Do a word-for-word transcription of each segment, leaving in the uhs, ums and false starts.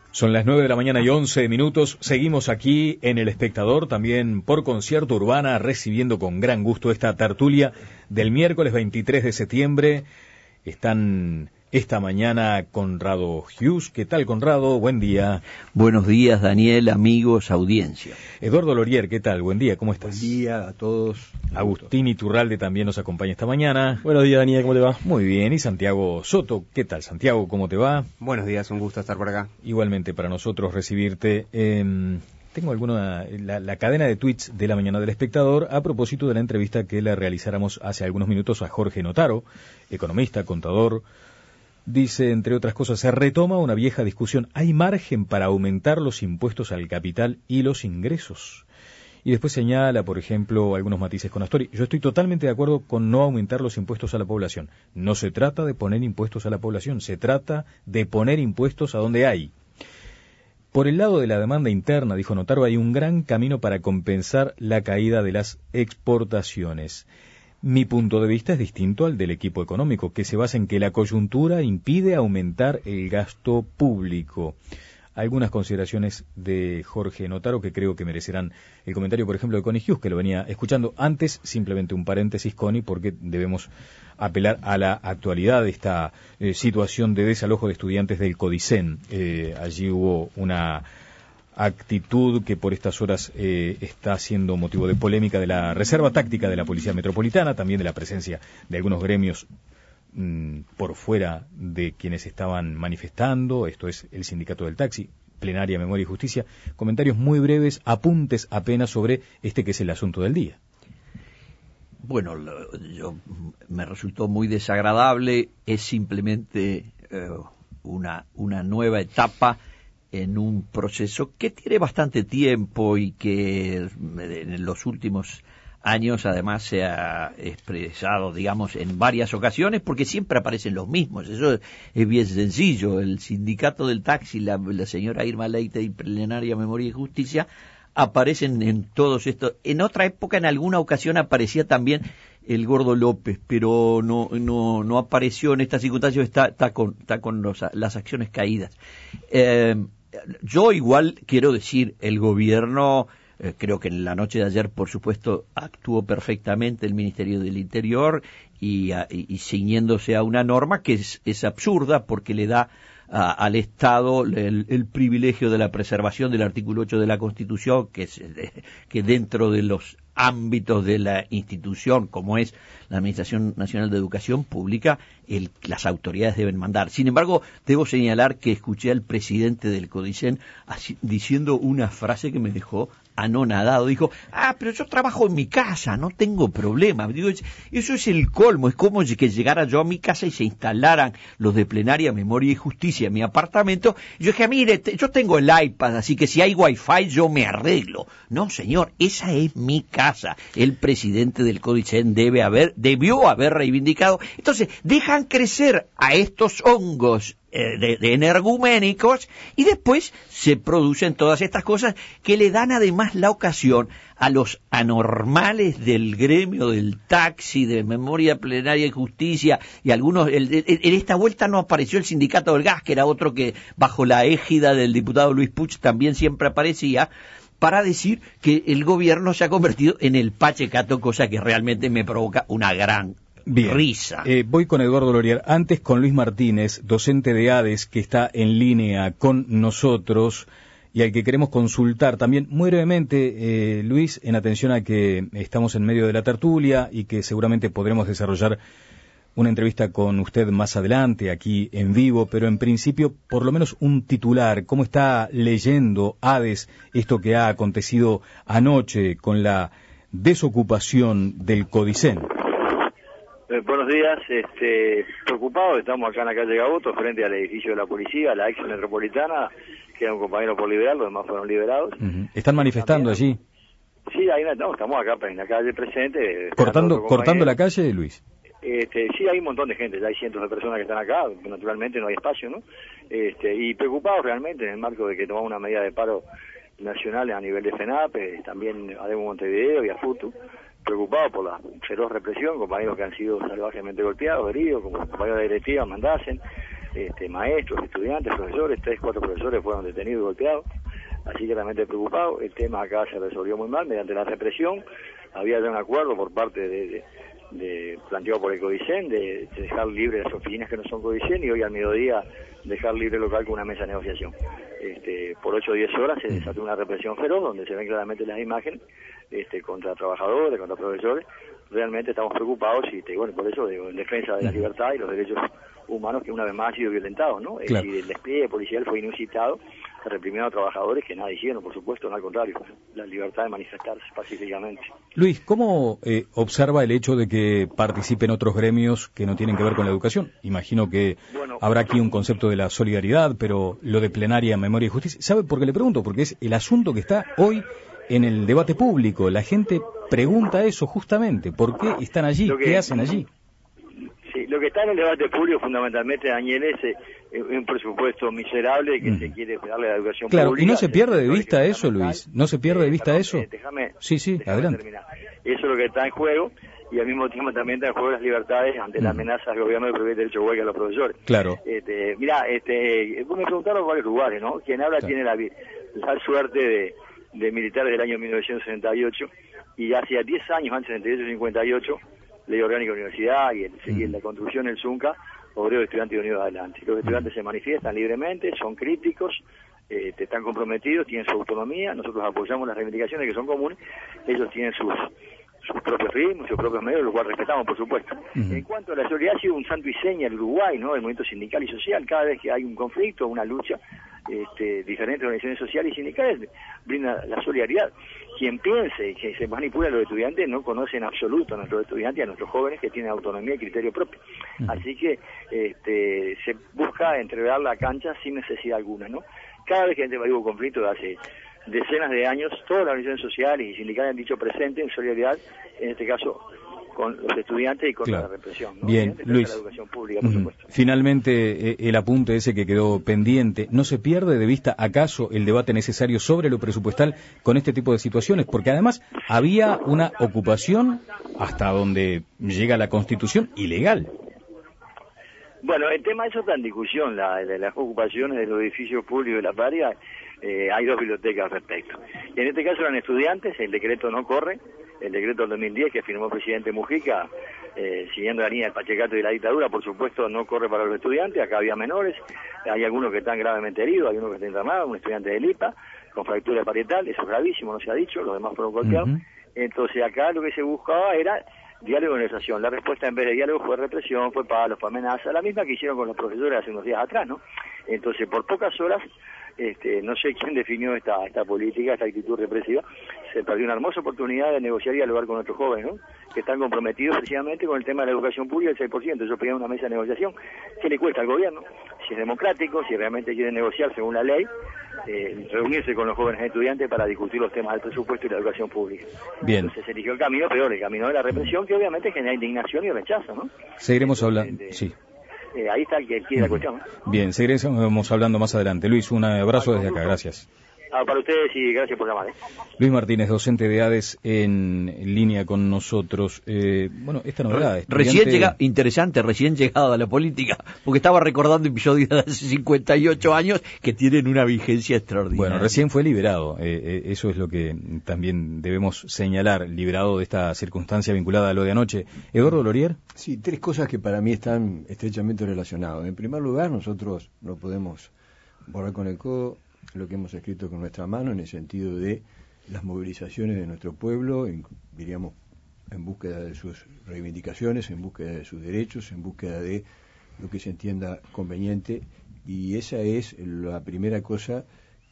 Son las nueve de la mañana y once minutos. Seguimos aquí en El Espectador, también por Concierto Urbana, recibiendo con gran gusto esta tertulia del miércoles veintitrés de septiembre. Están esta mañana Conrado Hughes. ¿Qué tal, Conrado? Buen día. Buenos días, Daniel, amigos, audiencia. Eduardo Lorier, ¿qué tal? Buen día, ¿cómo estás? Buen día a todos. Agustín Iturralde también nos acompaña esta mañana. Buenos días, Daniel, ¿cómo te va? Muy bien, y Santiago Soto. ¿Qué tal, Santiago? ¿Cómo te va? Buenos días, un gusto estar por acá. Igualmente para nosotros recibirte. Eh, tengo alguna la, la cadena de tweets de la mañana del Espectador a propósito de la entrevista que le realizáramos hace algunos minutos a Jorge Notaro, economista, contador. Dice, entre otras cosas, se retoma una vieja discusión. ¿Hay margen para aumentar los impuestos al capital y los ingresos? Y después señala, por ejemplo, algunos matices con Astori. Yo estoy totalmente de acuerdo con no aumentar los impuestos a la población. No se trata de poner impuestos a la población, se trata de poner impuestos a donde hay. Por el lado de la demanda interna, dijo Notaro, hay un gran camino para compensar la caída de las exportaciones. Mi punto de vista es distinto al del equipo económico, que se basa en que la coyuntura impide aumentar el gasto público. Algunas consideraciones de Jorge Notaro que creo que merecerán el comentario, por ejemplo, de Connie Hughes, que lo venía escuchando antes. Simplemente un paréntesis, Connie, porque debemos apelar a la actualidad de esta eh, situación de desalojo de estudiantes del Codicen. Eh, allí hubo una actitud que por estas horas eh, está siendo motivo de polémica de la Reserva Táctica de la Policía Metropolitana, también de la presencia de algunos gremios mmm, por fuera de quienes estaban manifestando. Esto es el Sindicato del Taxi, Plenaria, Memoria y Justicia. Comentarios muy breves, apuntes apenas sobre este que es el asunto del día. Bueno, lo, yo, me resultó muy desagradable. Es simplemente eh, una, una nueva etapa en un proceso que tiene bastante tiempo y que en los últimos años además se ha expresado, digamos, en varias ocasiones, porque siempre aparecen los mismos. Eso es bien sencillo. El sindicato del taxi, la, la señora Irma Leite y Plenaria, Memoria y Justicia aparecen en todos estos. En otra época, en alguna ocasión, aparecía también el Gordo López, pero no no no apareció en estas circunstancias. Está, está con, está con los, las acciones caídas. Eh, Yo igual quiero decir, el gobierno, eh, creo que en la noche de ayer, por supuesto, actuó perfectamente el Ministerio del Interior y, a, y, y ciñéndose a una norma que es, es absurda porque le da a, al Estado el, el privilegio de la preservación del artículo ocho de la Constitución, que es que dentro de los ámbitos de la institución, como es la Administración Nacional de Educación Pública, el, las autoridades deben mandar. Sin embargo, debo señalar que escuché al presidente del Codicen así, diciendo una frase que me dejó anonadado. Dijo, ah, pero yo trabajo en mi casa, no tengo problema. Digo, eso es el colmo, es como que llegara yo a mi casa y se instalaran los de Plenaria, Memoria y Justicia en mi apartamento. Yo dije, mire, yo tengo el iPad, así que si hay wifi yo me arreglo. No, señor, esa es mi casa. El presidente del Codicen debe haber, debió haber reivindicado. Entonces, dejan crecer a estos hongos eh, de, de energúmenicos y después se producen todas estas cosas que le dan además la ocasión a los anormales del gremio del taxi, de Memoria, Plenaria y Justicia, y algunos, el, el, en esta vuelta no apareció el Sindicato del Gas, que era otro que bajo la égida del diputado Luis Puig también siempre aparecía, para decir que el gobierno se ha convertido en el pachecato, cosa que realmente me provoca una gran Bien. risa. Eh, voy con Eduardo Lorier. Antes con Luis Martínez, docente de ADES, que está en línea con nosotros y al que queremos consultar también muy brevemente, eh, Luis, en atención a que estamos en medio de la tertulia y que seguramente podremos desarrollar una entrevista con usted más adelante, aquí en vivo, pero en principio, por lo menos un titular. ¿Cómo está leyendo ADES esto que ha acontecido anoche con la desocupación del Codicen? Eh, buenos días, este, preocupado, estamos acá en la calle Gaboto, frente al edificio de la policía, la ex metropolitana, queda un compañero por liberar, los demás fueron liberados. Uh-huh. ¿Están manifestando allí? Sí, ahí no, estamos acá en la calle presente. ¿Cortando, cortando la calle, Luis? Este, sí, hay un montón de gente, ya hay cientos de personas que están acá, naturalmente no hay espacio, ¿no? Este, y preocupados realmente en el marco de que tomamos una medida de paro nacional a nivel de FENAPE, también a Demo Montevideo y a FUTU, preocupados por la feroz represión, compañeros que han sido salvajemente golpeados, heridos, como compañeros de directiva, Mandasen, este, maestros, estudiantes, profesores, tres, cuatro profesores fueron detenidos y golpeados, así que realmente preocupado. El tema acá se resolvió muy mal mediante la represión. Había ya un acuerdo por parte de, de, de planteado por el Codicen de, de dejar libre las oficinas que no son Codicen, y hoy al mediodía dejar libre el local con una mesa de negociación. Este, por ocho o diez horas se desató una represión feroz donde se ven claramente las imágenes este, contra trabajadores, contra profesores. Realmente estamos preocupados y este, bueno, por eso digo, en defensa de la libertad y los derechos humanos que una vez más ha sido violentado, ¿no? Claro. Y el despliegue policial fue inusitado, reprimiendo a trabajadores que nada hicieron, por supuesto, no al contrario, la libertad de manifestarse pacíficamente. Luis, ¿cómo eh, observa el hecho de que participen otros gremios que no tienen que ver con la educación? Imagino que bueno, habrá aquí un concepto de la solidaridad, pero lo de plenaria, memoria y justicia, ¿sabe por qué le pregunto? Porque es el asunto que está hoy en el debate público. La gente pregunta eso justamente, ¿por qué están allí? Que, ¿Qué hacen allí? Sí, lo que está en el debate público fundamentalmente, Daniel, es eh, un presupuesto miserable que mm. se quiere darle a la educación claro, pública. Claro, y no se pierde de vista eso, Luis, no se pierde de vista eh, eso. Eh, déjame, sí, sí, déjame adelante. Terminar. Eso es lo que está en juego, y al mismo tiempo también está en juego las libertades ante mm. la amenaza del gobierno de prohibir derecho de huelga a los profesores. Claro. Este, mira, este, vos me preguntaron varios lugares, ¿no? Quien habla claro. tiene la, la suerte de, de militares del año mil novecientos sesenta y ocho, y hace diez años, antes de setenta y ocho cincuenta y ocho, Ley Orgánica de Universidad y, el, mm. y la construcción del Zunca, Obrero Estudiantes Unidos Adelante. Los estudiantes mm. se manifiestan libremente, son críticos, eh, están comprometidos, tienen su autonomía, nosotros apoyamos las reivindicaciones que son comunes, ellos tienen sus sus propios ritmos, sus propios medios, los cuales respetamos, por supuesto. Mm. En cuanto a la solidaridad, ha sido un santo y seña el Uruguay, ¿no? El movimiento sindical y social, cada vez que hay un conflicto, una lucha, este, diferentes organizaciones sociales y sindicales brinda la solidaridad. Quien piense que se manipula a los estudiantes no conoce en absoluto a nuestros estudiantes y a nuestros jóvenes que tienen autonomía y criterio propio. Mm. Así que este, se busca entregar la cancha sin necesidad alguna, ¿no? Cada vez que hay un conflicto hace decenas de años, todas las organizaciones sociales y sindicales han dicho presente en solidaridad, en este caso con los estudiantes y contra claro. la represión, ¿no? Bien, Luis, la educación pública, por supuesto. Finalmente, eh, el apunte ese que quedó pendiente, ¿no se pierde de vista acaso el debate necesario sobre lo presupuestal con este tipo de situaciones? Porque además había una ocupación, hasta donde llega la Constitución, ilegal. Bueno, el tema de eso está en discusión, la, la, las ocupaciones de los edificios públicos de la patria. Eh, hay dos bibliotecas al respecto. Y en este caso eran estudiantes, el decreto no corre, el decreto del dos mil diez que firmó el presidente Mujica, eh, siguiendo la línea del Pachecato y la dictadura, por supuesto no corre para los estudiantes, acá había menores, hay algunos que están gravemente heridos, hay uno que está internado, un estudiante de Lipa, con fractura parietal, eso es gravísimo, no se ha dicho, los demás fueron golpeados. Uh-huh. Entonces acá lo que se buscaba era diálogo y negociación. La respuesta en vez de diálogo fue represión, fue palos, fue amenaza, la misma que hicieron con los profesores hace unos días atrás, ¿no? Entonces por pocas horas, este, no sé quién definió esta esta política, esta actitud represiva, se perdió una hermosa oportunidad de negociar y dialogar con nuestros jóvenes, ¿no? Que están comprometidos precisamente con el tema de la educación pública, el seis por ciento. Ellos pedían una mesa de negociación. ¿Qué le cuesta al gobierno? Si es democrático, si realmente quieren negociar según la ley, eh, reunirse con los jóvenes estudiantes para discutir los temas del presupuesto y la educación pública. Bien. Entonces se eligió el camino peor, el camino de la represión, que obviamente genera indignación y rechazo, ¿no? Seguiremos hablando, sí. Eh, ahí está el que quiere la cuestión, ¿no? Bien, seguiremos hablando más adelante. Luis, un abrazo desde acá, gracias. Ah, para ustedes y gracias por llamar. ¿eh? Luis Martínez, docente de ADES, en línea con nosotros. Eh, bueno, esta novedad... Re, recién llegado, interesante, recién llegado a la política, porque estaba recordando episodios de hace cincuenta y ocho años que tienen una vigencia extraordinaria. Bueno, recién fue liberado, eh, eh, eso es lo que también debemos señalar, liberado de esta circunstancia vinculada a lo de anoche. ¿Eduardo Lorier? Sí, tres cosas que para mí están estrechamente relacionadas. En primer lugar, nosotros no podemos borrar con el codo lo que hemos escrito con nuestra mano en el sentido de las movilizaciones de nuestro pueblo, en, diríamos, en búsqueda de sus reivindicaciones, en búsqueda de sus derechos, en búsqueda de lo que se entienda conveniente, y esa es la primera cosa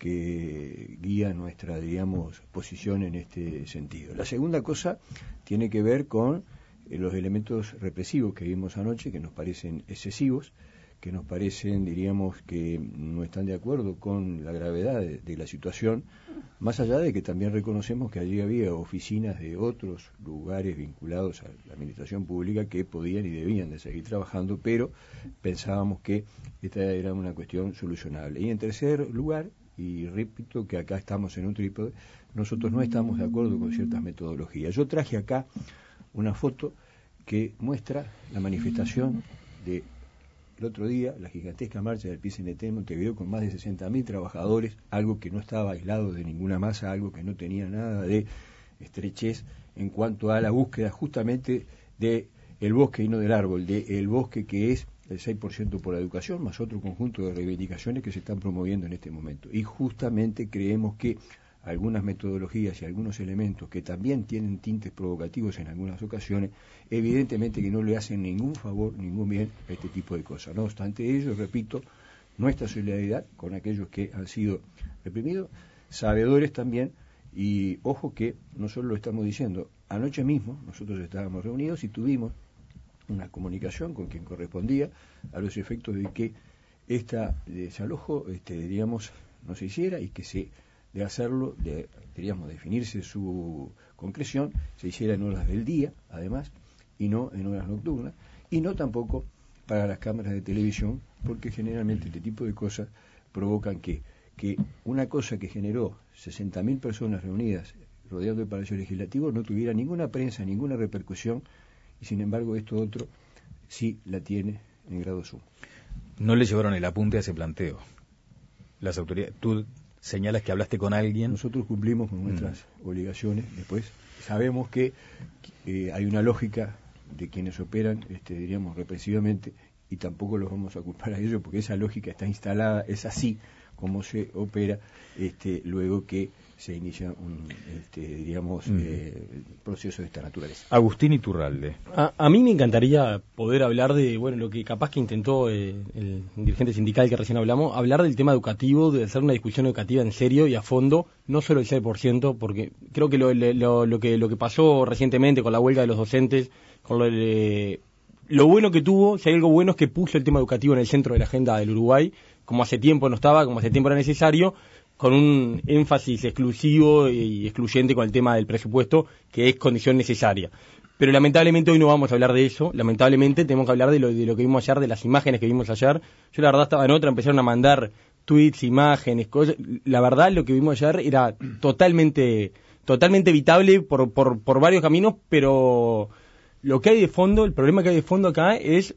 que guía nuestra, diríamos, posición en este sentido. La segunda cosa tiene que ver con eh, los elementos represivos que vimos anoche, que nos parecen excesivos, que nos parecen, diríamos, que no están de acuerdo con la gravedad de, de la situación, más allá de que también reconocemos que allí había oficinas de otros lugares vinculados a la administración pública que podían y debían de seguir trabajando, pero pensábamos que esta era una cuestión solucionable. Y en tercer lugar, y repito que acá estamos en un trípode, nosotros no estamos de acuerdo con ciertas metodologías. Yo traje acá una foto que muestra la manifestación de el otro día la gigantesca marcha del P C N T en Montevideo con más de sesenta mil trabajadores, algo que no estaba aislado de ninguna masa, algo que no tenía nada de estrechez en cuanto a la búsqueda justamente de el bosque y no del árbol, de el bosque que es el seis por ciento por la educación, más otro conjunto de reivindicaciones que se están promoviendo en este momento. Y justamente creemos que algunas metodologías y algunos elementos que también tienen tintes provocativos en algunas ocasiones, evidentemente que no le hacen ningún favor, ningún bien a este tipo de cosas. No obstante ello, repito, nuestra solidaridad con aquellos que han sido reprimidos, sabedores también, y ojo que no solo lo estamos diciendo, anoche mismo nosotros estábamos reunidos y tuvimos una comunicación con quien correspondía a los efectos de que este desalojo, este, diríamos, no se hiciera y que se de hacerlo, de, diríamos, definirse su concreción, se hiciera en horas del día, además, y no en horas nocturnas, y no tampoco para las cámaras de televisión, porque generalmente este tipo de cosas provocan que, que una cosa que generó sesenta mil personas reunidas rodeando el Palacio Legislativo no tuviera ninguna prensa, ninguna repercusión, y sin embargo esto otro sí la tiene en grado sumo. No le llevaron el apunte a ese planteo. Las autoridades... Tú señalas que hablaste con alguien. Nosotros cumplimos con nuestras mm. obligaciones. Después sabemos que eh, hay una lógica de quienes operan, este, diríamos, represivamente, y tampoco los vamos a culpar a ellos porque esa lógica está instalada, es así como se opera este, luego que se inicia un, este, digamos, mm. eh, proceso de esta naturaleza. Agustín Iturralde. A, a mí me encantaría poder hablar de, bueno, lo que capaz que intentó eh, el dirigente sindical que recién hablamos, hablar del tema educativo, de hacer una discusión educativa en serio y a fondo, no solo el seis por ciento, porque creo que lo, lo, lo que lo que pasó recientemente con la huelga de los docentes, con lo de, lo bueno que tuvo, si hay algo bueno es que puso el tema educativo en el centro de la agenda del Uruguay, como hace tiempo no estaba, como hace tiempo era necesario, con un énfasis exclusivo y excluyente con el tema del presupuesto, que es condición necesaria. Pero lamentablemente hoy no vamos a hablar de eso, lamentablemente tenemos que hablar de lo, de lo que vimos ayer, de las imágenes que vimos ayer. Yo la verdad estaba en otra, empezaron a mandar tweets, imágenes, cosas. La verdad lo que vimos ayer era totalmente totalmente evitable por, por, por varios caminos, pero lo que hay de fondo, el problema que hay de fondo acá es...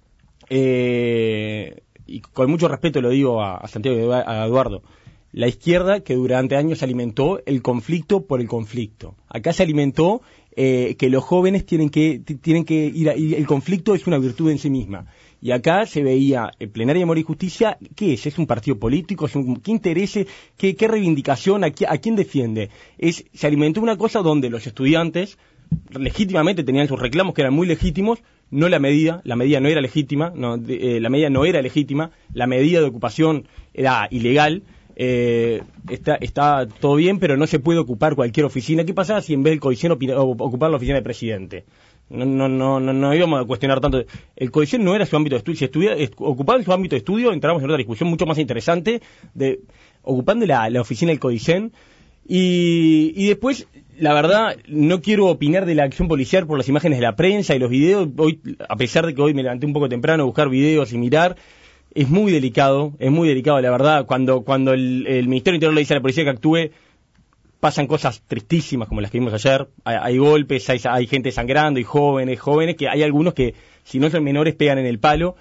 Eh, y con mucho respeto lo digo a, a Santiago y a Eduardo, la izquierda que durante años alimentó el conflicto por el conflicto. Acá se alimentó eh, que los jóvenes tienen que tienen que ir a, y el conflicto es una virtud en sí misma. Y acá se veía el Plenaria de Amor y Justicia, ¿qué es? ¿Es un partido político? ¿Es un, ¿Qué interés? ¿Qué, qué reivindicación? ¿A, qué, ¿A quién defiende? Es, se alimentó una cosa donde los estudiantes legítimamente tenían sus reclamos que eran muy legítimos, no la medida, la medida no era legítima, no, de, eh, la medida no era legítima, la medida de ocupación era ilegal. Eh, está, está todo bien, pero no se puede ocupar cualquier oficina. ¿Qué pasa si en vez del Codicen ocupar la oficina del presidente? No, no, no, no, no íbamos a cuestionar tanto. El Codicen no era su ámbito de estudio. Si estudia, ocupaba su ámbito de estudio, entramos en otra discusión mucho más interesante de ocupando la, la oficina del Codicen. Y, y después, la verdad, no quiero opinar de la acción policial por las imágenes de la prensa y los videos. Hoy, a pesar de que hoy me levanté un poco temprano a buscar videos y mirar, es muy delicado, es muy delicado, la verdad. Cuando cuando el, el Ministerio Interior le dice a la policía que actúe, pasan cosas tristísimas como las que vimos ayer. Hay, hay golpes, hay, hay gente sangrando, y jóvenes, jóvenes, que hay algunos que, si no son menores, pegan en el palo.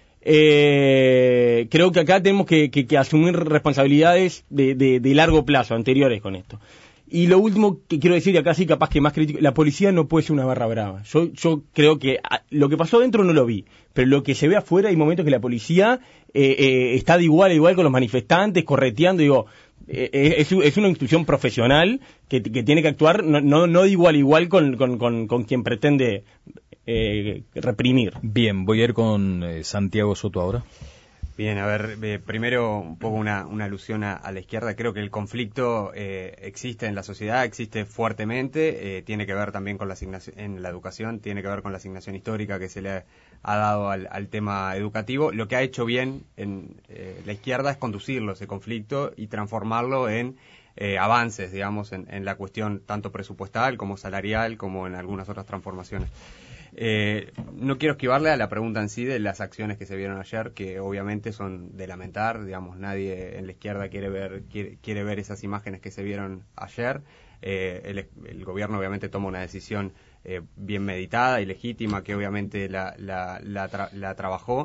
Eh, creo que acá tenemos que, que, que asumir responsabilidades de, de, de largo plazo, anteriores con esto. Y lo último que quiero decir, y acá sí capaz que más crítico, la policía no puede ser una barra brava. Yo yo creo que a, lo que pasó adentro no lo vi, pero lo que se ve afuera hay momentos que la policía eh, eh, está de igual a igual con los manifestantes, correteando, digo, eh, es, es una institución profesional que, que tiene que actuar no, no, no de igual a igual con, con, con, con quien pretende eh, reprimir. Bien, voy a ir con eh, Santiago Soto ahora. Bien, a ver, eh, primero un poco una, una alusión a, a la izquierda. Creo que el conflicto eh, existe en la sociedad, existe fuertemente, eh, tiene que ver también con la asignación, en la educación, tiene que ver con la asignación histórica que se le ha dado al, al tema educativo. Lo que ha hecho bien en eh, la izquierda es conducirlo, ese conflicto, y transformarlo en eh, avances, digamos, en, en la cuestión tanto presupuestal como salarial, como en algunas otras transformaciones. Eh, no quiero esquivarle a la pregunta en sí de las acciones que se vieron ayer, que obviamente son de lamentar, digamos, nadie en la izquierda quiere ver quiere, quiere ver esas imágenes que se vieron ayer. Eh, el, el gobierno obviamente toma una decisión eh, bien meditada y legítima, que obviamente la, la, la, tra la trabajó.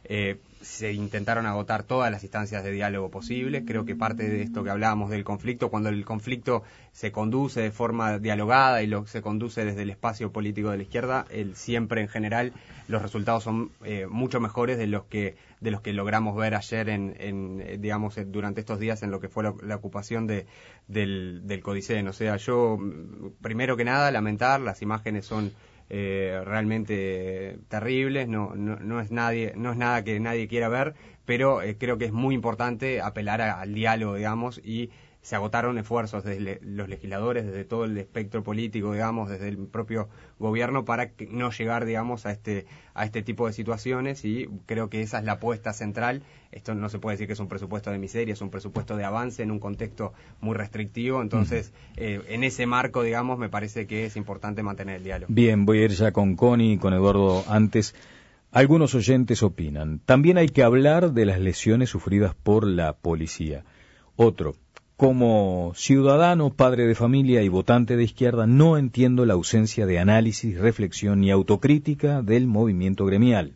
eh, se intentaron agotar todas las instancias de diálogo posibles. Creo que parte de esto que hablábamos del conflicto, cuando el conflicto se conduce de forma dialogada y lo se conduce desde el espacio político de la izquierda, el, siempre en general los resultados son eh, mucho mejores de los que de los que logramos ver ayer en, en digamos durante estos días en lo que fue la, la ocupación de del, del Codicen. O sea, yo primero que nada lamentar, las imágenes son Eh, realmente terribles, no, no, no es nadie, no es nada que nadie quiera ver, pero eh, creo que es muy importante apelar a, al diálogo, digamos, y se agotaron esfuerzos desde le, los legisladores, desde todo el espectro político, digamos, desde el propio gobierno para que no llegar, digamos, a este a este tipo de situaciones, y creo que esa es la apuesta central. Esto no se puede decir que es un presupuesto de miseria, es un presupuesto de avance en un contexto muy restrictivo, entonces eh, en ese marco, digamos, me parece que es importante mantener el diálogo. Bien, voy a ir ya con Connie y con Eduardo antes. Algunos oyentes opinan, también hay que hablar de las lesiones sufridas por la policía. Otro, como ciudadano, padre de familia y votante de izquierda, no entiendo la ausencia de análisis, reflexión y autocrítica del movimiento gremial.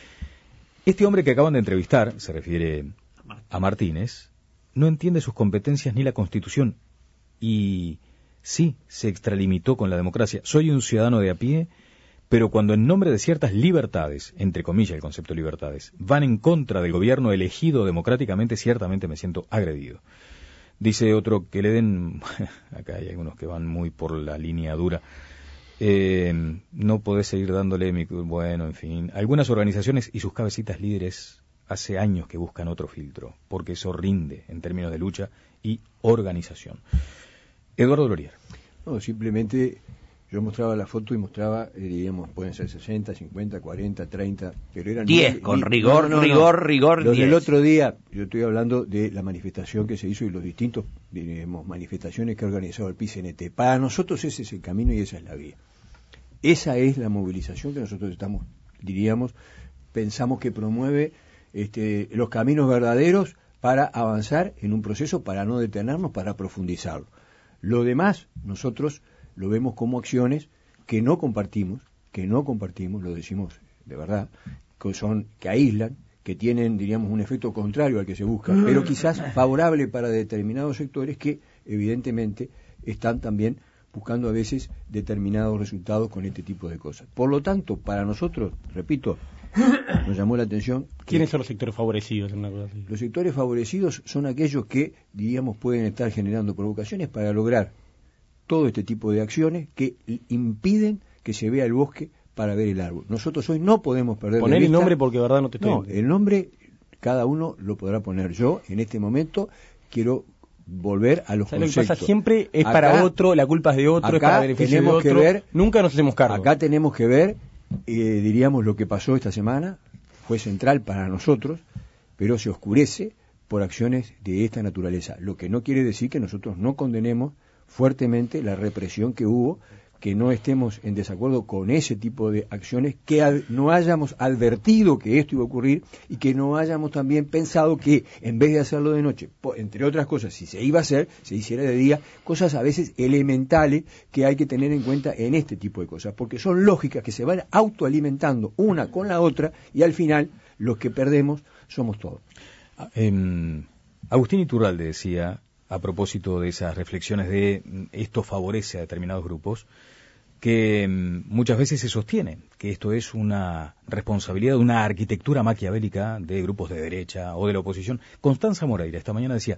Este hombre que acaban de entrevistar, se refiere a Martínez, no entiende sus competencias ni la Constitución y sí se extralimitó con la democracia. Soy un ciudadano de a pie, pero cuando en nombre de ciertas libertades, entre comillas el concepto de libertades, van en contra del gobierno elegido democráticamente, ciertamente me siento agredido. Dice otro que le den, acá hay algunos que van muy por la línea dura, eh, no podés seguir dándole, mi, bueno, en fin, algunas organizaciones y sus cabecitas líderes hace años que buscan otro filtro, porque eso rinde en términos de lucha y organización. Eduardo Lorier. No, simplemente yo mostraba la foto y mostraba, eh, diríamos, pueden ser sesenta, cincuenta, cuarenta, treinta, pero eran diez, mil, con mil, rigor, no, no, no, rigor, no. rigor, Los diez. del otro día, yo estoy hablando de la manifestación que se hizo y los distintos, diríamos, manifestaciones que ha organizado el P I C N T. Para nosotros ese es el camino y esa es la vía. Esa es la movilización que nosotros estamos, diríamos, pensamos que promueve este, los caminos verdaderos para avanzar en un proceso, para no detenernos, para profundizarlo. Lo demás, nosotros lo vemos como acciones que no compartimos, que no compartimos, lo decimos de verdad, que son, que aíslan, que tienen, diríamos, un efecto contrario al que se busca, pero quizás favorable para determinados sectores que, evidentemente, están también buscando a veces determinados resultados con este tipo de cosas. Por lo tanto, para nosotros, repito, nos llamó la atención. ¿Quiénes son los sectores favorecidos en una cosa así? Los sectores favorecidos son aquellos que, diríamos, pueden estar generando provocaciones para lograr todo este tipo de acciones que impiden que se vea el bosque para ver el árbol. Nosotros hoy no podemos perder Poner de vista, el nombre porque de verdad no te estoy... No, el nombre cada uno lo podrá poner. Yo, en este momento, quiero volver a los ¿Sabes conceptos. Lo que pasa siempre es acá, para otro, la culpa es de otro, es para beneficio de otro. Que ver, nunca nos hacemos cargo. Acá tenemos que ver, eh, diríamos, lo que pasó esta semana, fue central para nosotros, pero se oscurece por acciones de esta naturaleza. Lo que no quiere decir que nosotros no condenemos fuertemente la represión que hubo, que no estemos en desacuerdo con ese tipo de acciones, que ad, no hayamos advertido que esto iba a ocurrir y que no hayamos también pensado que en vez de hacerlo de noche, po, entre otras cosas, si se iba a hacer, se hiciera de día, cosas a veces elementales que hay que tener en cuenta en este tipo de cosas, porque son lógicas que se van autoalimentando una con la otra y al final los que perdemos somos todos. Eh, Agustín Iturralde decía, a propósito de esas reflexiones de esto favorece a determinados grupos, que muchas veces se sostiene que esto es una responsabilidad de una arquitectura maquiavélica de grupos de derecha o de la oposición. Constanza Moreira esta mañana decía,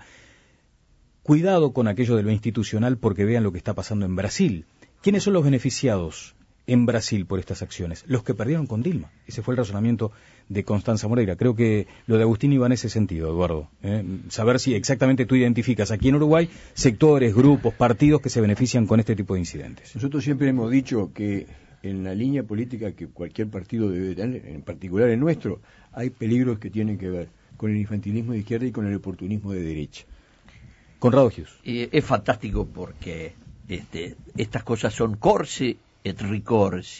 cuidado con aquello de lo institucional porque vean lo que está pasando en Brasil. ¿Quiénes son los beneficiados en Brasil por estas acciones? Los que perdieron con Dilma. Ese fue el razonamiento de Constanza Moreira. Creo que lo de Agustín iba en ese sentido, Eduardo. ¿eh? Saber si exactamente tú identificas aquí en Uruguay sectores, grupos, partidos que se benefician con este tipo de incidentes. Nosotros siempre hemos dicho que en la línea política que cualquier partido debe tener, en particular el nuestro, hay peligros que tienen que ver con el infantilismo de izquierda y con el oportunismo de derecha. Conrado Hughes. Eh, es fantástico porque este, estas cosas son corsi et ricorsi,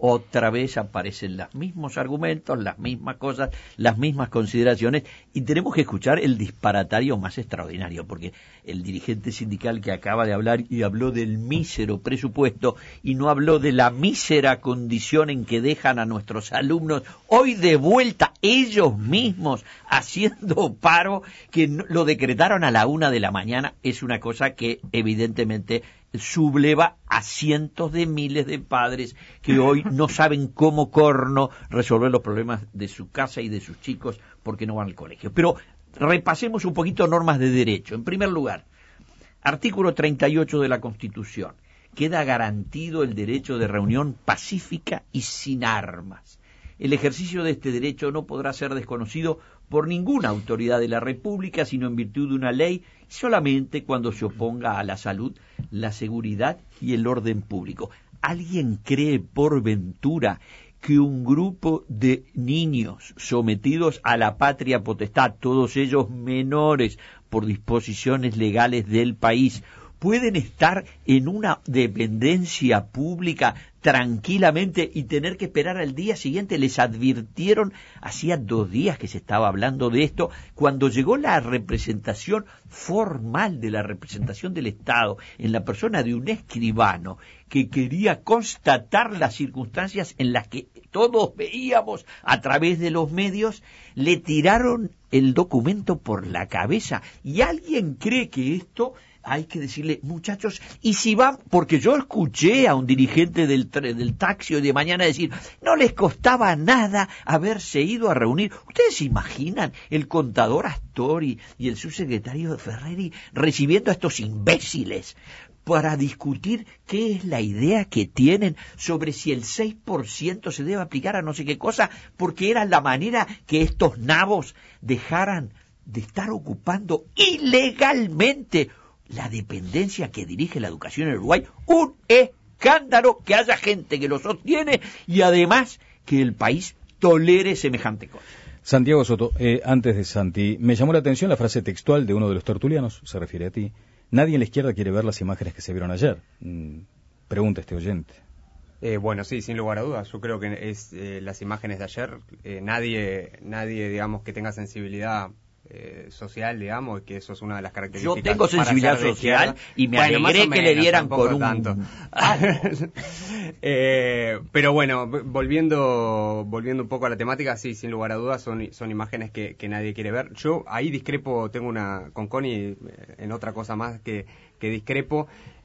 otra vez aparecen los mismos argumentos, las mismas cosas, las mismas consideraciones, y tenemos que escuchar el disparatario más extraordinario, porque el dirigente sindical que acaba de hablar y habló del mísero presupuesto y no habló de la mísera condición en que dejan a nuestros alumnos hoy de vuelta ellos mismos haciendo paro, que lo decretaron a la una de la mañana, es una cosa que evidentemente subleva a cientos de miles de padres que hoy no saben cómo corno resolver los problemas de su casa y de sus chicos porque no van al colegio. Pero repasemos un poquito normas de derecho. En primer lugar, artículo treinta y ocho de la Constitución. Queda garantido el derecho de reunión pacífica y sin armas. El ejercicio de este derecho no podrá ser desconocido por ninguna autoridad de la República, sino en virtud de una ley, solamente cuando se oponga a la salud, la seguridad y el orden público. ¿Alguien cree por ventura que un grupo de niños sometidos a la patria potestad, todos ellos menores por disposiciones legales del país, pueden estar en una dependencia pública tranquilamente y tener que esperar al día siguiente? Les advirtieron, hacía dos días que se estaba hablando de esto, cuando llegó la representación formal de la representación del Estado en la persona de un escribano que quería constatar las circunstancias en las que todos veíamos a través de los medios, le tiraron el documento por la cabeza. ¿Y alguien cree que esto hay que decirle, muchachos, y si van, porque yo escuché a un dirigente del, del taxi hoy de mañana decir, no les costaba nada haberse ido a reunir? ¿Ustedes se imaginan el contador Astori y el subsecretario Ferreri recibiendo a estos imbéciles para discutir qué es la idea que tienen sobre si el seis por ciento se debe aplicar a no sé qué cosa, porque era la manera que estos nabos dejaran de estar ocupando ilegalmente la dependencia que dirige la educación en Uruguay? Un escándalo que haya gente que lo sostiene y además que el país tolere semejante cosa. Santiago Soto, eh, antes de Santi, me llamó la atención la frase textual de uno de los tertulianos, se refiere a ti. Nadie en la izquierda quiere ver las imágenes que se vieron ayer. Mm, pregunta este oyente. Eh, bueno, sí, sin lugar a dudas. Yo creo que es eh, las imágenes de ayer. Eh, nadie, nadie, digamos, que tenga sensibilidad Eh, social, digamos, que eso es una de las características. Yo tengo sensibilidad social y me bueno, alegré que le dieran con un... tanto. eh, pero bueno, volviendo volviendo un poco a la temática, sí, sin lugar a dudas son, son imágenes que, que nadie quiere ver. Yo ahí discrepo, tengo una con Connie en otra cosa más que, que discrepo.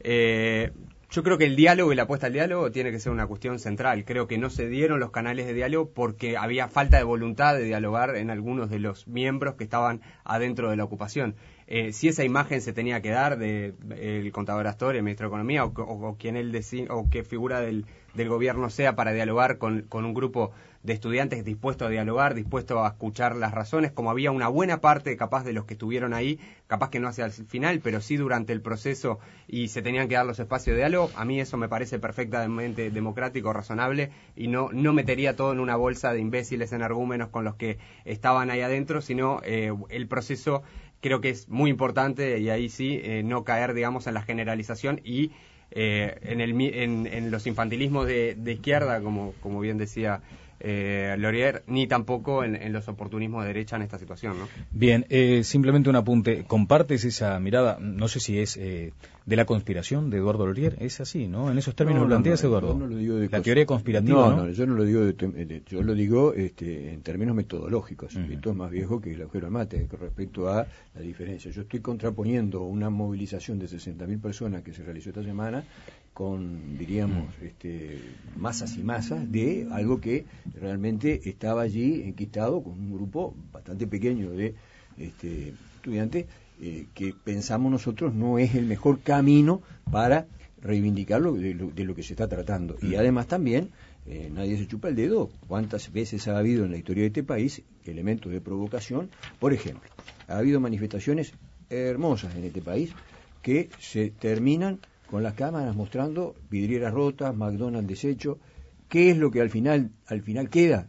Eh, Yo creo que el diálogo y la apuesta al diálogo tiene que ser una cuestión central. Creo que no se dieron los canales de diálogo porque había falta de voluntad de dialogar en algunos de los miembros que estaban adentro de la ocupación. Eh, si esa imagen se tenía que dar de el contador Astori, el ministro de Economía, o, o, o quien él deci- o qué figura del, del gobierno sea para dialogar con, con un grupo de estudiantes dispuestos a dialogar, dispuestos a escuchar las razones, como había una buena parte capaz de los que estuvieron ahí, capaz que no hacia el final, pero sí durante el proceso y se tenían que dar los espacios de diálogo. A mí eso me parece perfectamente democrático, razonable, y no, no metería todo en una bolsa de imbéciles energúmenos con los que estaban ahí adentro, sino eh, el proceso creo que es muy importante y ahí sí, eh, no caer, digamos, en la generalización y eh, en, el, en, en los infantilismos de, de izquierda, como, como bien decía eh, Laurier, ni tampoco en, en los oportunismos de derecha en esta situación, ¿no? Bien, eh, simplemente un apunte. ¿Compartes esa mirada? No sé si es eh, de la conspiración de Eduardo Laurier. Es así, ¿no? En esos términos no, lo planteas, no, Eduardo. Yo no lo digo de la cos... teoría conspirativa, no, ¿no? No, yo no lo digo, de, de, yo lo digo este, en términos metodológicos. Uh-huh. Esto es más viejo que el agujero al mate con respecto a la diferencia. Yo estoy contraponiendo una movilización de sesenta mil personas que se realizó esta semana con, diríamos, este, masas y masas de algo que realmente estaba allí enquistado con un grupo bastante pequeño de este, estudiantes eh, que pensamos nosotros no es el mejor camino para reivindicarlo de lo, de lo que se está tratando. Y además también, eh, nadie se chupa el dedo, cuántas veces ha habido en la historia de este país elementos de provocación. Por ejemplo, ha habido manifestaciones hermosas en este país que se terminan con las cámaras mostrando vidrieras rotas, McDonald's deshecho. ¿Qué es lo que al final al final queda?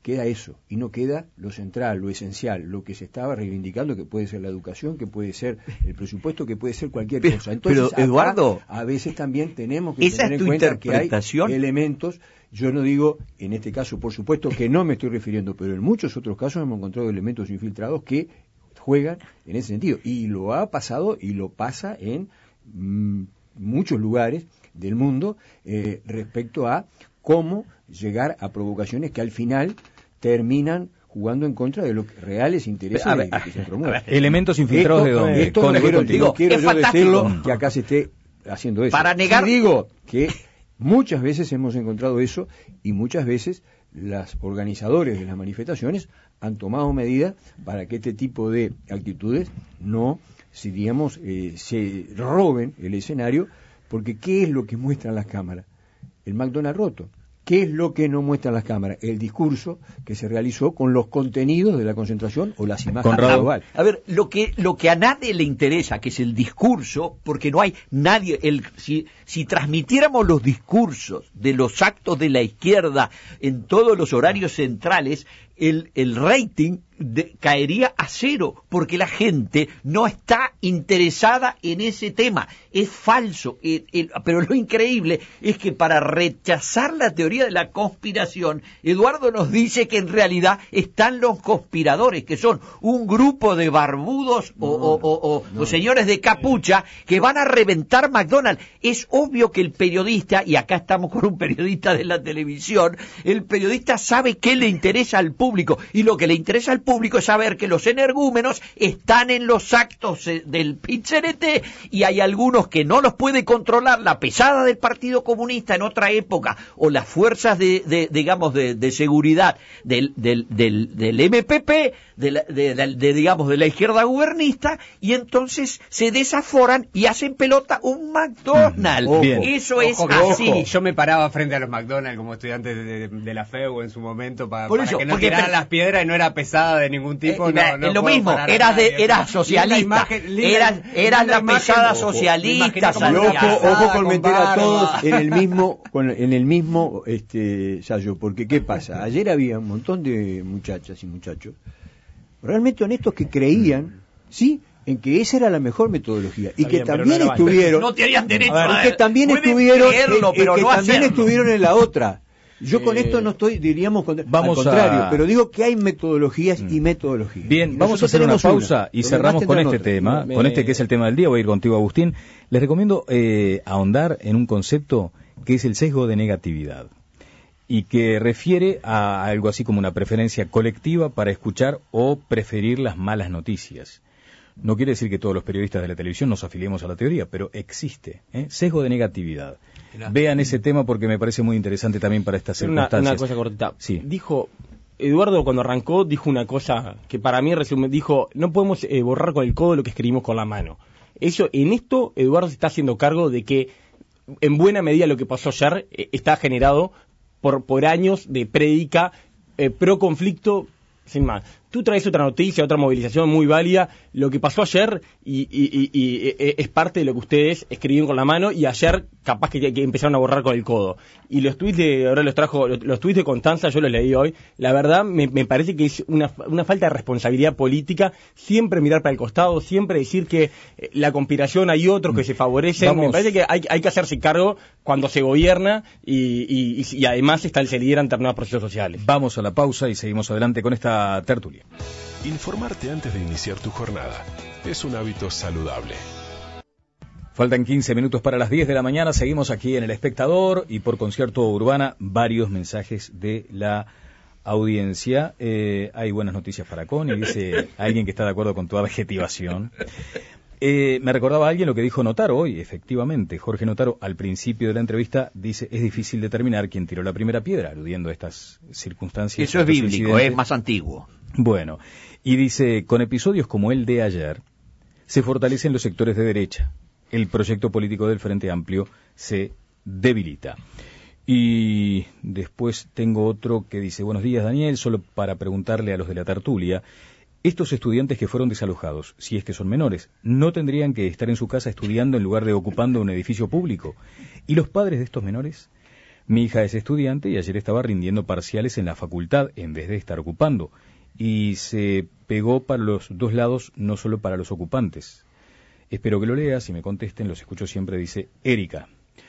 queda eso, y no queda lo central, lo esencial, lo que se estaba reivindicando, que puede ser la educación, que puede ser el presupuesto, que puede ser cualquier pero, cosa. Entonces, pero Eduardo, acá, a veces también tenemos que ¿esa tener es tu en cuenta interpretación? que hay elementos. Yo no digo, en este caso, por supuesto, que no me estoy refiriendo, pero en muchos otros casos hemos encontrado elementos infiltrados que juegan en ese sentido. Y lo ha pasado y lo pasa en mmm, muchos lugares del mundo eh, respecto a cómo llegar a provocaciones que al final terminan jugando en contra de los reales intereses a ver, de que se promueven. Elementos infiltrados esto, de dónde. Esto Con no el quiero, contigo. no quiero Es yo fantástico. decirlo que acá se esté haciendo eso. Para negar... Sí digo que muchas veces hemos encontrado eso y muchas veces los organizadores de las manifestaciones han tomado medidas para que este tipo de actitudes no, si digamos, eh, se roben el escenario, porque ¿qué es lo que muestran las cámaras? El McDonald's roto. ¿Qué es lo que no muestran las cámaras? El discurso que se realizó con los contenidos de la concentración o las imágenes globales. A ver, lo que lo que a nadie le interesa, que es el discurso, porque no hay nadie, el si si transmitiéramos los discursos de los actos de la izquierda en todos los horarios centrales, el el rating de, caería a cero, porque la gente no está interesada en ese tema. Es falso. El, el, pero lo increíble es que para rechazar la teoría de la conspiración, Eduardo nos dice que en realidad están los conspiradores, que son un grupo de barbudos no, o, o, o, no. o señores de capucha que van a reventar McDonald's. Es obvio que el periodista, y acá estamos con un periodista de la televisión, el periodista sabe qué le interesa al público, y lo que le interesa al público es saber que los energúmenos están en los actos del Pit-C N-T y hay algunos que no los puede controlar la pesada del Partido Comunista en otra época, o las fuerzas de, de digamos de, de seguridad del, del, del, del M P P, de, la, de, de, de digamos de la izquierda gubernista, y entonces se desaforan y hacen pelota un McDonald's. Ojo, Eso ojo, es ojo. así. Yo me paraba frente a los McDonald's como estudiante de, de, de la F E U en su momento pa, Por para eso, que no porque tiraran te- las piedras y no era pesada de ningún tipo. Eh, no, eh, no lo puedo mismo, parar a eras de, nadie. eras Linda socialista, imagen, linda- eras, eras linda la imagen, pesada ojo, socialista, me imaginé como Y Santiago. una ojo, casada ojo con con meter a barba. todos en el mismo, con, en el mismo, este, Yayo, porque ¿qué pasa? Ayer había un montón de muchachas y muchachos realmente honestos que creían, sí, en que esa era la mejor metodología y Está que bien, pero también no era estuvieron, No tenían derecho a ver, a y que también pueden estuvieron, creerlo, en- pero que no también hacerlo. estuvieron en la otra. Yo con Eh, esto no estoy, diríamos, contra- vamos al contrario, a- pero digo que hay metodologías y metodologías. Bien, Y vamos a nosotros hacer una tenemos pausa y los demás cerramos con tendrán este otra. tema, Me- con este que es el tema del día. Voy a ir contigo, Agustín. Les recomiendo eh, ahondar en un concepto que es el sesgo de negatividad y que refiere a algo así como una preferencia colectiva para escuchar o preferir las malas noticias. No quiere decir que todos los periodistas de la televisión nos afiliemos a la teoría, pero existe, ¿eh? Sesgo de negatividad. Vean ese tema porque me parece muy interesante también para estas Una, circunstancias. una cosa cortita. Sí. Dijo, Eduardo cuando arrancó dijo una cosa que para mí resume, dijo, no podemos eh, borrar con el codo lo que escribimos con la mano. Eso, en esto, Eduardo se está haciendo cargo de que en buena medida lo que pasó ayer eh, está generado por, por años de prédica eh, pro conflicto, sin más. Tú traes otra noticia, otra movilización muy válida. Lo que pasó ayer y, y, y, y, y es parte de lo que ustedes escribieron con la mano y ayer capaz que, que empezaron a borrar con el codo. Y los tweets de, ahora los trajo, los, los tweets de Constanza, yo los leí hoy. La verdad me, me parece que es una, una falta de responsabilidad política siempre mirar para el costado, siempre decir que eh, la conspiración hay otros que se favorecen. Vamos. Me parece que hay, hay que hacerse cargo cuando se gobierna y, y, y, y además está el se lideran determinados procesos sociales. Vamos a la pausa y seguimos adelante con esta tertulia. Informarte antes de iniciar tu jornada es un hábito saludable. Faltan quince minutos para las diez de la mañana, seguimos aquí en El Espectador y por Concierto Urbana varios mensajes de la audiencia. Eh, hay buenas noticias para Connie, dice alguien que está de acuerdo con tu adjetivación. Eh, me recordaba alguien lo que dijo Notaro hoy, efectivamente. Jorge Notaro, al principio de la entrevista, dice, es difícil determinar quién tiró la primera piedra, aludiendo a estas circunstancias. Eso es estos bíblico, incidentes. es más antiguo. Bueno, y dice, con episodios como el de ayer, se fortalecen los sectores de derecha. El proyecto político del Frente Amplio se debilita. Y después tengo otro que dice, buenos días Daniel, solo para preguntarle a los de la tertulia, estos estudiantes que fueron desalojados, si es que son menores, ¿no tendrían que estar en su casa estudiando en lugar de ocupando un edificio público? ¿Y los padres de estos menores? Mi hija es estudiante y ayer estaba rindiendo parciales en la facultad en vez de estar ocupando. Y se pegó para los dos lados, no solo para los ocupantes. Espero que lo leas y me contesten, los escucho siempre, dice Erika.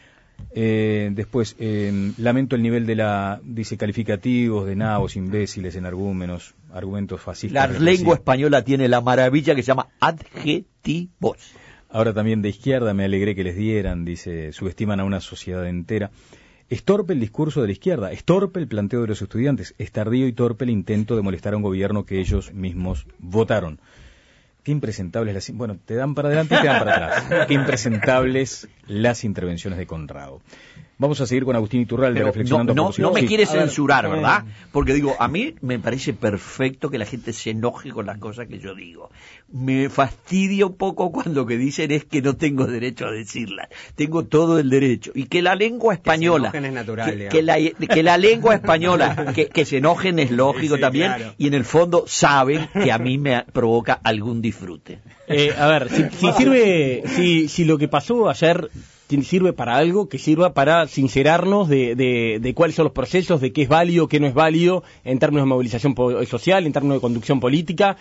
Eh, después, eh, lamento el nivel de la, dice, calificativos, de nabos, imbéciles, energúmenos, argumentos fascistas. La lengua española tiene la maravilla que se llama adjetivos. Ahora también de izquierda, me alegré que les dieran, dice, subestiman a una sociedad entera. Es torpe el discurso de la izquierda, es torpe el planteo de los estudiantes, es tardío y torpe el intento de molestar a un gobierno que ellos mismos votaron. Qué impresentables las... Bueno, te dan para adelante y te dan para atrás. Qué impresentables las intervenciones de Conrado. Vamos a seguir con Agustín Iturralde Pero reflexionando. No, no, no me sí. quiere censurar, ver, ¿verdad? Porque digo, a mí me parece perfecto que la gente se enoje con las cosas que yo digo. Me fastidia un poco cuando lo que dicen es que no tengo derecho a decirlas. Tengo todo el derecho. Y que la lengua española... Que se enojen es natural, que, que, la, que la lengua española... Que, que se enojen es lógico sí, también. Claro. Y en el fondo saben que a mí me provoca algún disfrute. Eh, a ver, si, si sirve, si, si lo que pasó ayer sirve para algo, que sirva para sincerarnos de, de, de cuáles son los procesos, de qué es válido, qué no es válido, en términos de movilización social, en términos de conducción política.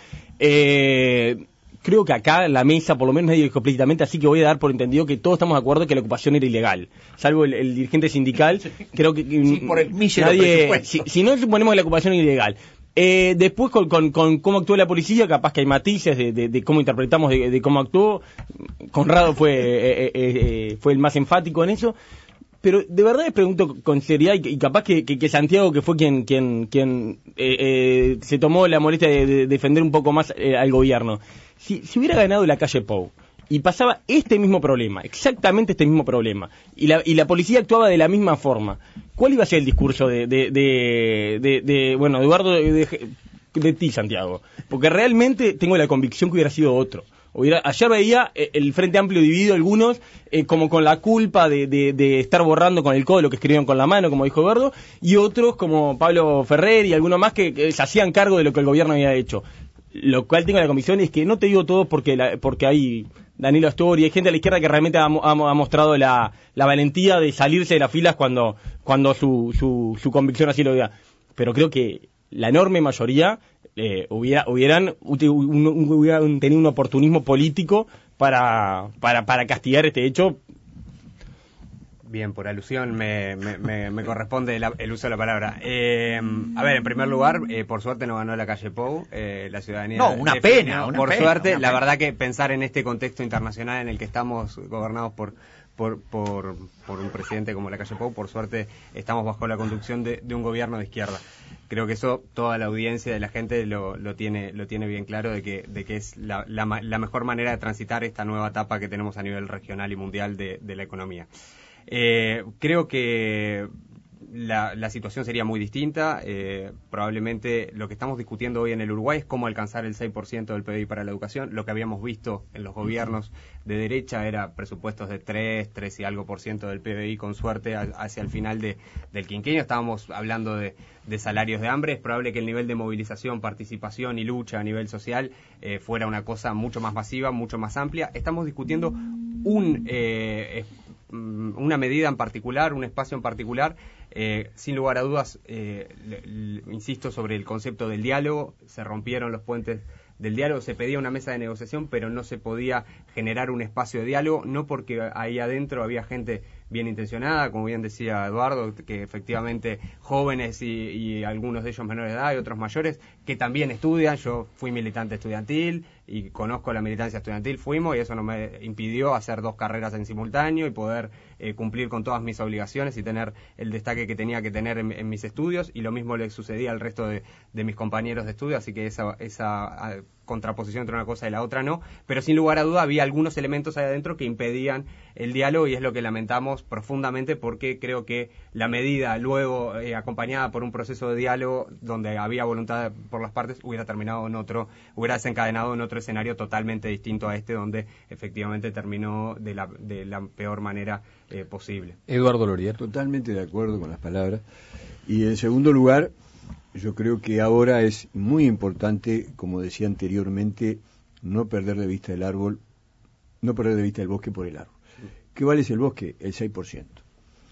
Eh, creo que acá en la mesa, por lo menos nadie dijo explícitamente, así que voy a dar por entendido que todos estamos de acuerdo que la ocupación era ilegal, salvo el, el dirigente sindical. Creo que Sí, por el mísero nadie, presupuesto. si, si no suponemos que la ocupación era ilegal. Eh, después con, con, con cómo actuó la policía, capaz que hay matices de, de, de cómo interpretamos de, de cómo actuó. Conrado fue eh, eh, eh, fue el más enfático en eso, pero de verdad les pregunto con seriedad, y, y capaz que, que, que Santiago, que fue quien quien quien eh, eh, se tomó la molestia de, de defender un poco más eh, al gobierno, si, si hubiera ganado la calle Pou y pasaba este mismo problema, exactamente este mismo problema, y la, y la policía actuaba de la misma forma, ¿cuál iba a ser el discurso de, de, de, de, de bueno, Eduardo, de, de, de ti, Santiago? Porque realmente tengo la convicción que hubiera sido otro. Hubiera, ayer veía eh, el Frente Amplio dividido, algunos eh, como con la culpa de, de, de estar borrando con el codo lo que escribieron con la mano, como dijo Eduardo, y otros como Pablo Ferrer y algunos más que, que se hacían cargo de lo que el gobierno había hecho. Lo cual tengo la convicción es que no te digo todo porque la, porque hay Danilo Astori, hay gente a la izquierda que realmente ha, ha, ha mostrado la, la valentía de salirse de las filas cuando, cuando su, su, su convicción así lo diga. Pero creo que la enorme mayoría eh, hubiera, hubieran, un, un, hubieran tenido un oportunismo político para, para, para castigar este hecho. Bien, por alusión me, me, me, me corresponde la, el uso de la palabra. Eh, a ver, en primer lugar, eh, por suerte no ganó la calle Pou, eh, la ciudadanía... No, una definió, pena, una Por pena, suerte, una la pena. verdad que pensar en este contexto internacional en el que estamos gobernados por, por, por, por un presidente como la calle Pou, por suerte estamos bajo la conducción de, de un gobierno de izquierda. Creo que eso toda la audiencia de la gente lo, lo tiene lo tiene bien claro de que de que es la, la, la mejor manera de transitar esta nueva etapa que tenemos a nivel regional y mundial de, de la economía. Eh, creo que la, la situación sería muy distinta. Eh, probablemente lo que estamos discutiendo hoy en el Uruguay es cómo alcanzar el seis por ciento del P B I para la educación. Lo que habíamos visto en los gobiernos de derecha era presupuestos de tres, tres y algo por ciento del P B I, con suerte a, hacia el final de, del quinquenio. Estábamos hablando de, de salarios de hambre. Es probable que el nivel de movilización, participación y lucha a nivel social eh, fuera una cosa mucho más masiva, mucho más amplia. Estamos discutiendo un... Eh, una medida en particular, un espacio en particular. Eh, sin lugar a dudas, eh, le, le, insisto sobre el concepto del diálogo. Se rompieron los puentes del diálogo, se pedía una mesa de negociación, pero no se podía generar un espacio de diálogo, no porque ahí adentro había gente bien intencionada, como bien decía Eduardo, que efectivamente jóvenes y, y algunos de ellos menores de edad y otros mayores, que también estudian. Yo fui militante estudiantil y conozco la militancia estudiantil, fuimos, y eso no me impidió hacer dos carreras en simultáneo y poder eh, cumplir con todas mis obligaciones y tener el destaque que tenía que tener en, en mis estudios, y lo mismo le sucedía al resto de, de mis compañeros de estudio, así que esa, esa contraposición entre una cosa y la otra no, pero sin lugar a duda había algunos elementos ahí adentro que impedían el diálogo, y es lo que lamentamos profundamente, porque creo que la medida luego eh, acompañada por un proceso de diálogo donde había voluntad por las partes hubiera terminado en otro, hubiera desencadenado en otro escenario totalmente distinto a este, donde efectivamente terminó de la, de la peor manera eh, posible. Eduardo Lorier. Totalmente de acuerdo con las palabras. Y en segundo lugar, yo creo que ahora es muy importante, como decía anteriormente, no perder de vista el árbol, no perder de vista el bosque por el árbol. ¿Qué vale el bosque? El seis por ciento.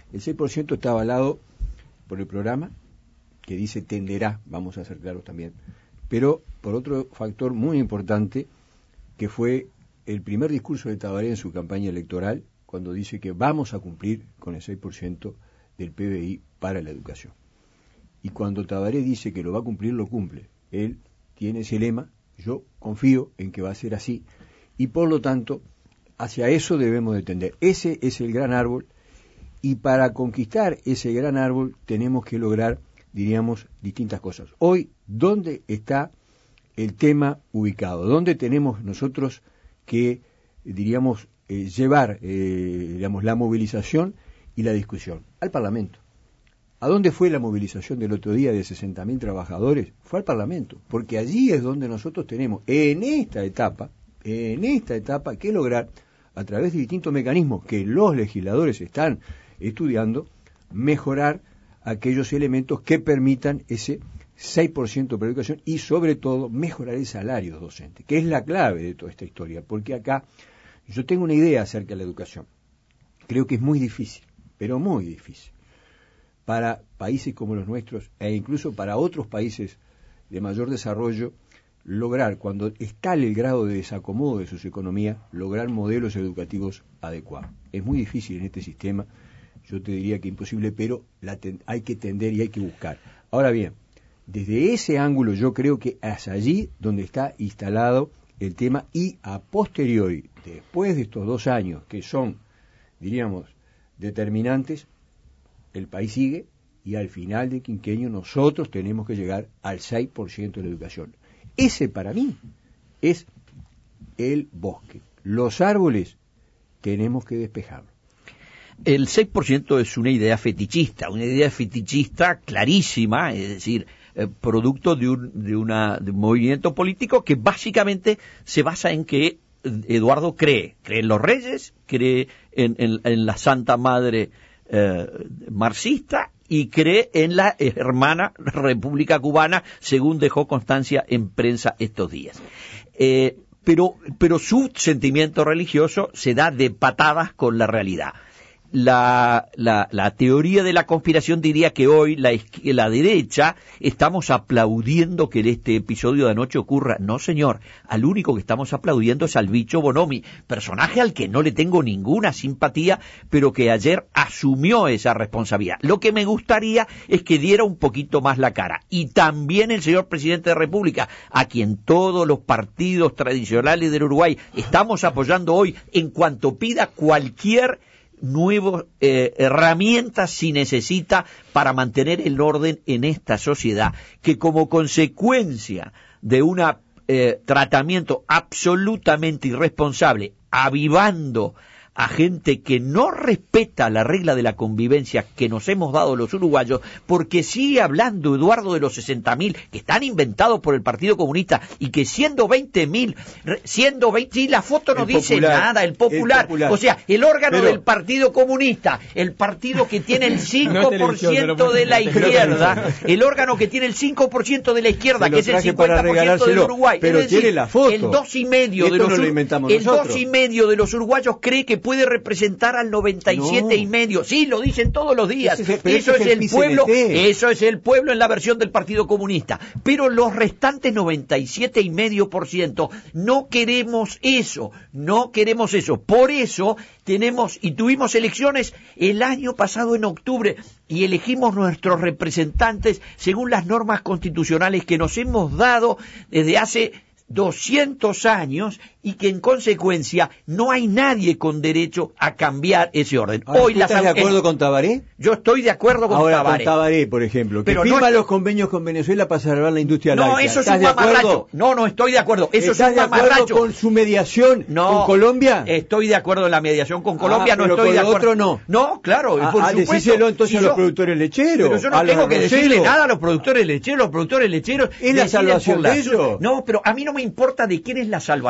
El seis por ciento está avalado por el programa, que dice tenderá, vamos a ser claros también, pero por otro factor muy importante, que fue el primer discurso de Tabaré en su campaña electoral, cuando dice que vamos a cumplir con el seis por ciento del P B I para la educación. Y cuando Tabaré dice que lo va a cumplir, lo cumple. Él tiene ese lema, yo confío en que va a ser así, y por lo tanto, hacia eso debemos de tender. Ese es el gran árbol, y para conquistar ese gran árbol tenemos que lograr, diríamos, distintas cosas. Hoy, ¿dónde está el tema ubicado? ¿Dónde tenemos nosotros que, diríamos, eh, llevar eh, digamos, la movilización y la discusión? Al Parlamento. ¿A dónde fue la movilización del otro día de sesenta mil trabajadores? Fue al Parlamento, porque allí es donde nosotros tenemos, en esta etapa, en esta etapa, que lograr, a través de distintos mecanismos que los legisladores están estudiando, mejorar aquellos elementos que permitan ese seis por ciento para educación y, sobre todo, mejorar el salario docente, que es la clave de toda esta historia, porque acá yo tengo una idea acerca de la educación. Creo que es muy difícil, pero muy difícil, para países como los nuestros e incluso para otros países de mayor desarrollo, lograr, cuando está el grado de desacomodo de sus economías, lograr modelos educativos adecuados. Es muy difícil en este sistema, yo te diría que imposible, pero la ten, hay que tender y hay que buscar. Ahora bien, desde ese ángulo yo creo que es allí donde está instalado el tema, y a posteriori, después de estos dos años que son, diríamos, determinantes, el país sigue, y al final del quinquenio nosotros tenemos que llegar al seis por ciento de la educación. Ese para mí es el bosque. Los árboles tenemos que despejarlos. El seis por ciento es una idea fetichista, una idea fetichista clarísima, es decir, eh, producto de un, de, una, de un movimiento político que básicamente se basa en que Eduardo cree, cree en los reyes, cree en, en, en la Santa Madre eh, marxista, y cree en la hermana República Cubana, según dejó constancia en prensa estos días. Eh, pero, pero su sentimiento religioso se da de patadas con la realidad. La, la, la teoría de la conspiración diría que hoy la, la derecha estamos aplaudiendo que este episodio de anoche ocurra. No, señor, al único que estamos aplaudiendo es al bicho Bonomi, personaje al que no le tengo ninguna simpatía, pero que ayer asumió esa responsabilidad. Lo que me gustaría es que diera un poquito más la cara. Y también el señor presidente de la República, a quien todos los partidos tradicionales del Uruguay estamos apoyando hoy, en cuanto pida cualquier nuevas eh, herramientas si necesita para mantener el orden en esta sociedad, que como consecuencia de un eh, tratamiento absolutamente irresponsable, avivando a gente que no respeta la regla de la convivencia que nos hemos dado los uruguayos, porque sigue hablando Eduardo de los sesenta mil que están inventados por el Partido Comunista, y que siendo veinte mil, siendo veinte, sí, la foto no el dice popular, nada, el popular, el popular, o sea, el órgano pero, del Partido Comunista, el partido que tiene el cinco por ciento no de la izquierda, el órgano que tiene el cinco por ciento de la izquierda, que es el cincuenta por ciento del Uruguay, pero es decir, tiene la foto. El dos y medio de los, no el dos y medio de los uruguayos cree que puede representar al noventa y siete no. y medio. Sí, lo dicen todos los días. Ese, eso es, es el, el pueblo, eso es el pueblo en la versión del Partido Comunista. Pero los restantes noventa y siete y medio por ciento no queremos eso, no queremos eso. Por eso tenemos y tuvimos elecciones el año pasado en octubre y elegimos nuestros representantes según las normas constitucionales que nos hemos dado desde hace doscientos años, y que en consecuencia no hay nadie con derecho a cambiar ese orden. Ahora, Hoy ¿tú las, estás de acuerdo eh, con Tabaré? Yo estoy de acuerdo con Ahora, Tabaré. Ahora con Tabaré, por ejemplo, que pero firma no, los convenios con Venezuela para salvar la industria láctea. No, eso es un mamarracho. No, no estoy de acuerdo. Eso es un mamarracho. ¿Estás de acuerdo con su mediación no, con Colombia? Estoy de acuerdo en la mediación con Colombia, ah, no pero estoy con de acuerdo. Otro no. No, claro, ah, por ah, supuesto. Decíselo entonces y a los yo, productores lecheros. Pero yo no tengo que decirle nada a los productores lecheros. Los productores lecheros es la salvación de ellos. No, pero a mí no me importa de quién es la salvación. Yo lo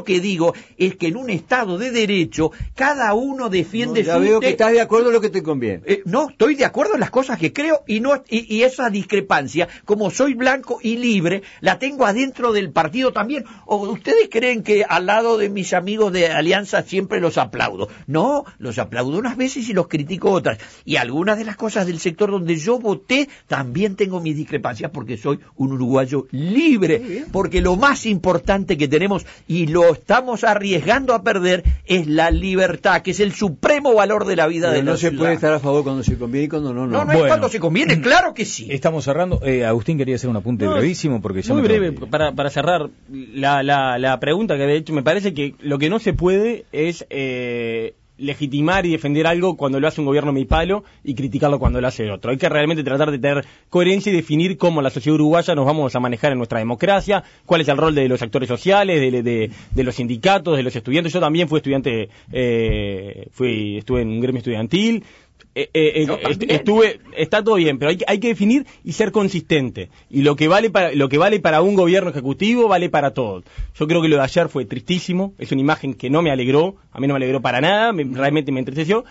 lo que digo es que en un Estado de Derecho cada uno defiende no, ya su... veo que estás de acuerdo en lo que te conviene. Eh, no, estoy de acuerdo en las cosas que creo y no y, y esa discrepancia, como soy blanco y libre, la tengo adentro del partido también. ¿O ustedes creen que al lado de mis amigos de Alianza siempre los aplaudo? No, los aplaudo unas veces y los critico otras. Y algunas de las cosas del sector donde yo voté también tengo mis discrepancias porque soy un uruguayo libre, porque lo más importante que tenemos y lo estamos arriesgando a perder es la libertad, que es el supremo valor de la vida Pero de no la se ciudad. puede estar a favor cuando se conviene y cuando no, no. No, no Bueno. es cuando se conviene, claro que sí. Estamos cerrando. Eh, Agustín quería hacer un apunte No, brevísimo porque ya muy me tengo breve, que ir. para, para cerrar la, la, la pregunta que había hecho, me parece que lo que no se puede es eh, legitimar y defender algo cuando lo hace un gobierno mi palo y criticarlo cuando lo hace otro. Hay que realmente tratar de tener coherencia y definir cómo la sociedad uruguaya nos vamos a manejar en nuestra democracia, cuál es el rol de los actores sociales, de, de, de los sindicatos, de los estudiantes. Yo también fui estudiante, eh, fui estuve en un gremio estudiantil. Eh, eh, Yo est- también. estuve está todo bien, pero hay que, hay que definir y ser consistente, y lo que vale para lo que vale para un gobierno ejecutivo vale para todos. Yo creo que lo de ayer fue tristísimo, es una imagen que no me alegró, a mí no me alegró para nada, me- realmente me entristeció,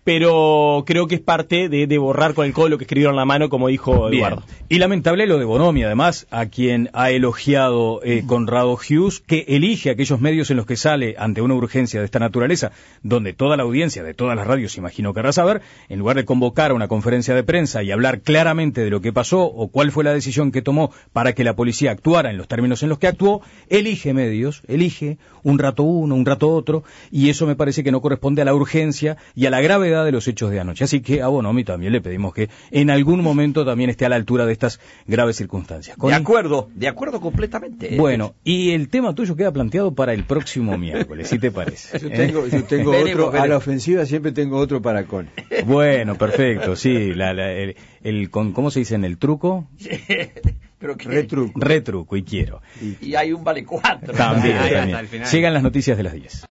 pero creo que es parte de, de borrar con el codo lo que escribieron en la mano, como dijo Bien. Eduardo. Y lamentable lo de Bonomi, además, a quien ha elogiado eh, Conrado Hughes, que elige aquellos medios en los que sale ante una urgencia de esta naturaleza, donde toda la audiencia de todas las radios, imagino querrá saber, en lugar de convocar a una conferencia de prensa y hablar claramente de lo que pasó o cuál fue la decisión que tomó para que la policía actuara en los términos en los que actuó, elige medios, elige un rato uno, un rato otro, y eso me parece que no corresponde a la urgencia y a la gravedad de los hechos de anoche. Así que a Bonomi también le pedimos que en algún momento también esté a la altura de estas graves circunstancias. De Connie. acuerdo, de acuerdo completamente. Bueno, y el tema tuyo queda planteado para el próximo miércoles, si te parece. Yo ¿eh? tengo, yo tengo Veremos, otro, a la veremos. ofensiva siempre tengo otro para con. Bueno, perfecto, sí. La, la- el, el con, ¿cómo se dice en el truco? Pero que- Retruco. Retruco, y quiero. y hay un vale cuatro. También, Ahí hasta también. el final. Llegan las noticias de las diez.